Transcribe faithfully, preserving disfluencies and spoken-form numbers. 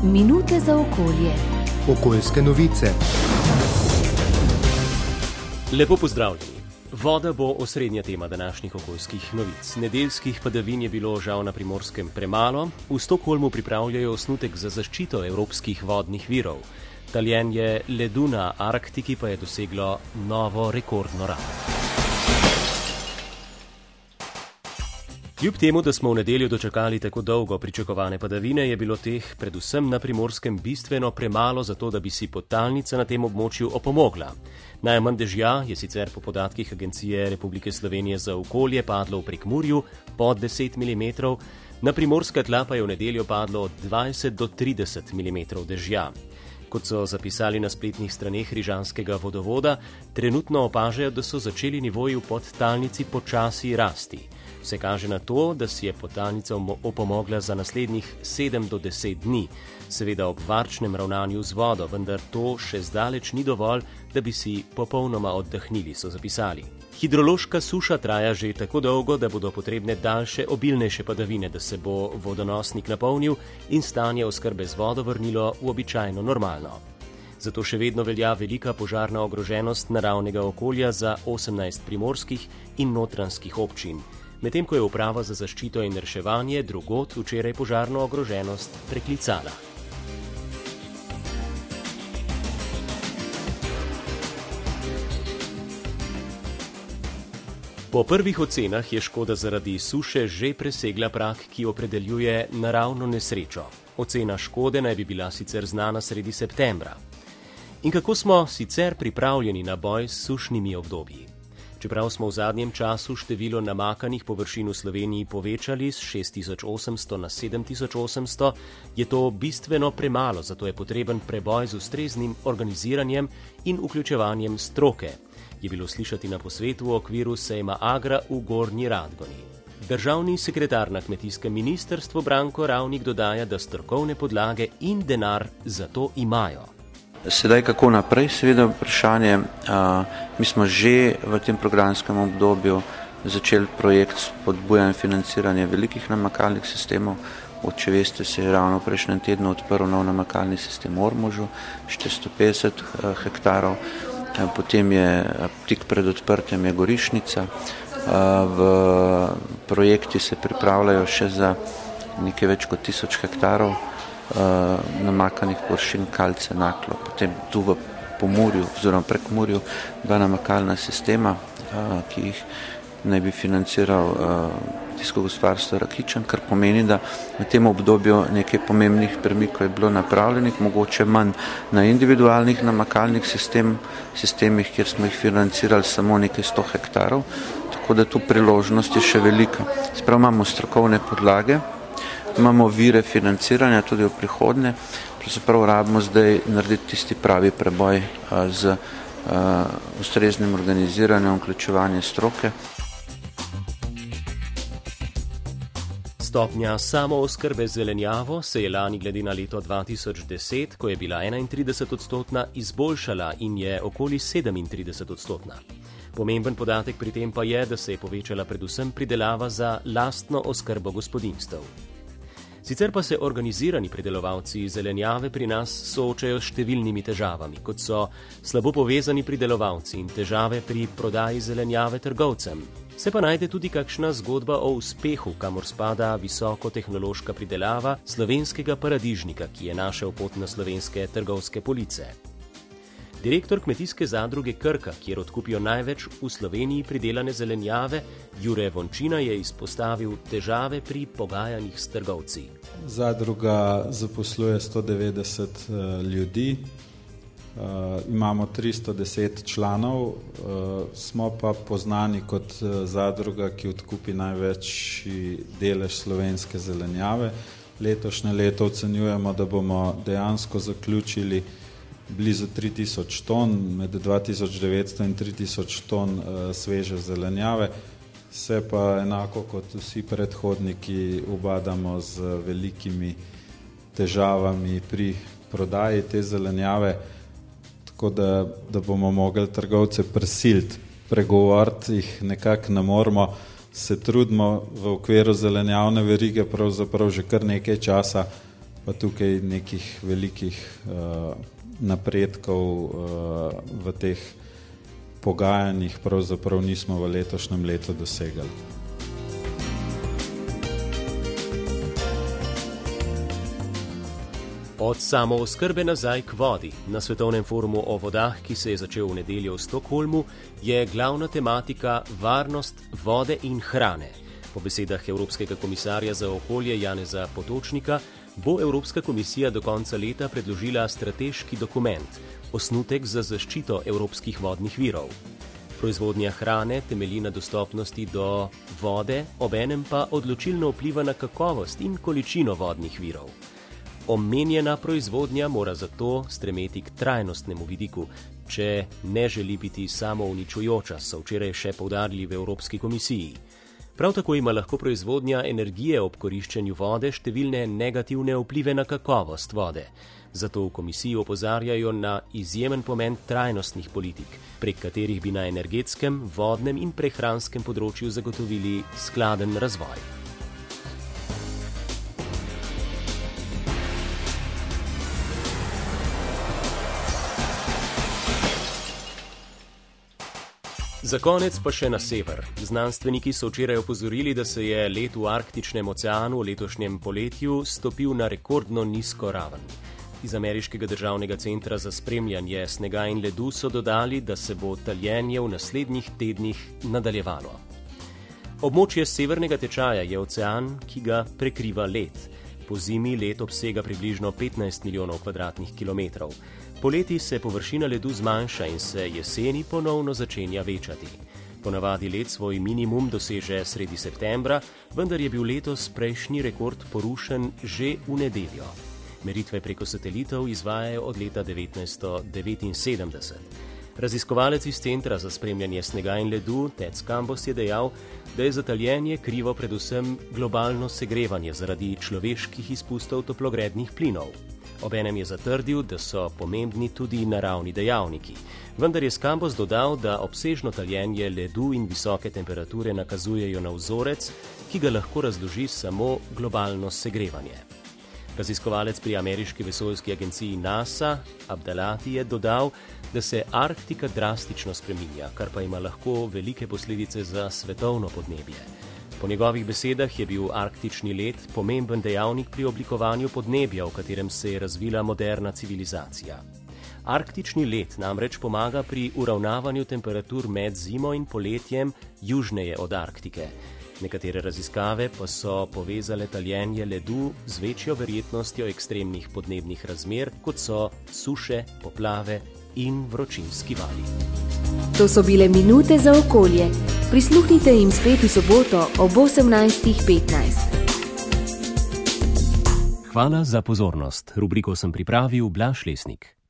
Minute za okolje. Okoljske novice. Lepo pozdravljeni. Voda bo osrednja tema današnjih okoljskih novic. Nedeljskih padavin je bilo žal na Primorskem premalo. V Stockholmu pripravljajo osnutek za zaščito evropskih vodnih virov. Taljenje ledu na Arktiki pa je doseglo novo rekordno raven. Kljub temu, da smo v nedeljo dočakali tako dolgo pričakovane padavine, je bilo teh predvsem na Primorskem bistveno premalo za to, da bi si podtalnica na tem območju opomogla. Najmanj dežja je sicer po podatkih Agencije Republike Slovenije za okolje padlo v Prekmurju pod deset milimetrov, na primorska tla pa je v nedeljo padlo od dvajset do trideset milimetrov dežja. Kot so zapisali na spletnih straneh Rižanskega vodovoda, trenutno opažajo, da so začeli nivoji v podtalnici počasi rasti. Vse kaže na to, da si je podtalnica opomogla za naslednjih sedem do deset dni, seveda ob varčnem ravnanju z vodo, vendar to še zdaleč ni dovolj, da bi si popolnoma oddahnili, so zapisali. Hidrološka suša traja že tako dolgo, da bodo potrebne daljše, obilnejše padavine, da se bo vodonosnik napolnil in stanje oskrbe z vodo vrnilo v običajno normalno. Zato še vedno velja velika požarna ogroženost naravnega okolja za osemnajst primorskih in notranjskih občin, medtem ko je uprava za zaščito in reševanje drugod včeraj požarno ogroženost preklicala. Po prvih ocenah je škoda zaradi suše že presegla prag, ki opredeljuje naravno nesrečo. Ocena škode naj bi bila sicer znana sredi septembra. In kako smo sicer pripravljeni na boj s sušnimi obdobji? Čeprav smo v zadnjem času število namakanih površin v Sloveniji povečali s šest tisoč osemsto na sedem tisoč osemsto, je to bistveno premalo, zato je potreben preboj z ustreznim organiziranjem in vključevanjem stroke, je bilo slišati na posvetu v okviru sejma Agra v Gornji Radgoni. Državni sekretar na kmetijskem ministrstvu Branko Ravnik dodaja, da strokovne podlage in denar za to imajo. Sedaj kako naprej, seveda vprašanje, a, mi smo že v tem programskem obdobju začeli projekt spodbujanja financiranja velikih namakalnih sistemov. Če veste, se je ravno v prejšnjem tednu odprl nov namakalni sistem v Ormožu, štiristo petdeset hektarov, a, potem je tik pred odprtjem je Gorišnica, a, v projekti se pripravljajo še za nekaj več kot tisoč hektarov Uh, namakanih površin Kalce, Naklo, potem tu v Pomurju oziroma Prekmurju dva namakalna sistema, uh, ki jih naj bi financiral uh, kmetijsko gospodarstvo Rakičan, kar pomeni, da v tem obdobju nekaj pomembnih premikov je bilo napravljenih, mogoče manj na individualnih namakalnih sistem, sistemih, kjer smo jih financirali samo nekaj sto hektarov, tako da tu priložnost je še velika. Sprav imamo strokovne podlage, imamo vire financiranja tudi v prihodnje, pravzaprav rabimo zdaj narediti tisti pravi preboj a, z a, ustreznim organiziranjem, vključevanjem stroke. Stopnja samooskrbe z zelenjavo se je lani glede na leto dva tisoč deset, ko je bila enaintrideset odstotna, izboljšala in je okoli sedemintrideset odstotna. Pomemben podatek pri tem pa je, da se je povečala predvsem pridelava za lastno oskrbo gospodinjstev. Sicer pa se organizirani pridelovalci zelenjave pri nas soočajo s številnimi težavami, kot so slabo povezani pridelovalci in težave pri prodaji zelenjave trgovcem. Se pa najde tudi kakšna zgodba o uspehu, kamor spada visokotehnološka pridelava slovenskega paradižnika, ki je našel pot na slovenske trgovske police. Direktor kmetijske zadruge Krka, kjer odkupijo največ v Sloveniji pridelane zelenjave, Jure Vončina je izpostavil težave pri pogajanjih s trgovci. Zadruga zaposluje sto devetdeset uh, ljudi, uh, imamo tristo deset članov, uh, smo pa poznani kot uh, zadruga, ki odkupi največji delež slovenske zelenjave. Letošnje leto ocenjujemo, da bomo dejansko zaključili blizu tri tisoč ton, med dva tisoč devetsto in tri tisoč ton uh, sveže zelenjave, se pa enako kot vsi predhodniki ubadamo z velikimi težavami pri prodaji te zelenjave, tako da, da bomo mogli trgovce prisiliti, pregovoriti jih nekako ne moremo, se trudimo v okviru zelenjavne verige pravzaprav že kar nekaj časa pa tukaj nekih velikih uh, napredkov uh, v teh pogajanjih pravzaprav nismo v letošnjem letu dosegali. Od samooskrbe nazaj k vodi. Na Svetovnem forumu o vodah, ki se je začel v nedeljo v Stockholmu, je glavna tematika varnost vode in hrane. Po besedah Evropskega komisarja za okolje Janeza Potočnika bo Evropska komisija do konca leta predložila strateški dokument, osnutek za zaščito evropskih vodnih virov. Proizvodnja hrane temelji na dostopnosti do vode, obenem pa odločilno vpliva na kakovost in količino vodnih virov. Omenjena proizvodnja mora zato stremeti k trajnostnemu vidiku, če ne želi biti samouničujoča, so včeraj še poudarili v Evropski komisiji. Prav tako ima lahko proizvodnja energije ob koriščenju vode številne negativne vplive na kakovost vode. Zato v komisiji opozarjajo na izjemen pomen trajnostnih politik, prek katerih bi na energetskem, vodnem in prehranskem področju zagotovili skladen razvoj. Za konec pa še na sever. Znanstveniki so včeraj opozorili, da se je led v Arktičnem oceanu v letošnjem poletju stopil na rekordno nizko raven. Iz Ameriškega državnega centra za spremljanje snega in ledu so dodali, da se bo taljenje v naslednjih tednih nadaljevalo. Območje severnega tečaja je ocean, ki ga prekriva led. Po zimi led obsega približno petnajst milijonov kvadratnih kilometrov. Poleti se površina ledu zmanjša in se jeseni ponovno začenja večati. Ponavadi led svoj minimum doseže sredi septembra, vendar je bil letos prejšnji rekord porušen že v nedeljo. Meritve preko satelitov izvajajo od leta devetnajststo devetinsedemdeset. Raziskovalec iz Centra za spremljanje snega in ledu, Ted Skambos, je dejal, da je za taljenje krivo predvsem globalno segrevanje zaradi človeških izpustov toplogrednih plinov. Obenem je zatrdil, da so pomembni tudi naravni dejavniki. Vendar je Skambos dodal, da obsežno taljenje ledu in visoke temperature nakazujejo na vzorec, ki ga lahko razloži samo globalno segrevanje. Raziskovalec pri ameriški vesoljski agenciji NASA, Abdelati, je dodal, da se Arktika drastično spreminja, kar pa ima lahko velike posledice za svetovno podnebje. Po njegovih besedah je bil arktični led pomemben dejavnik pri oblikovanju podnebja, v katerem se je razvila moderna civilizacija. Arktični led namreč pomaga pri uravnavanju temperatur med zimo in poletjem južneje od Arktike. Nekatere raziskave pa so povezale taljenje ledu z večjo verjetnostjo ekstremnih podnebnih razmer, kot so suše, poplave in vročinski vali. To so bile minute za okolje. Prisluhnite jim spet v soboto ob osemnajstih petnajst. Hvala za pozornost. Rubriko sem pripravil Blaž Lesnik.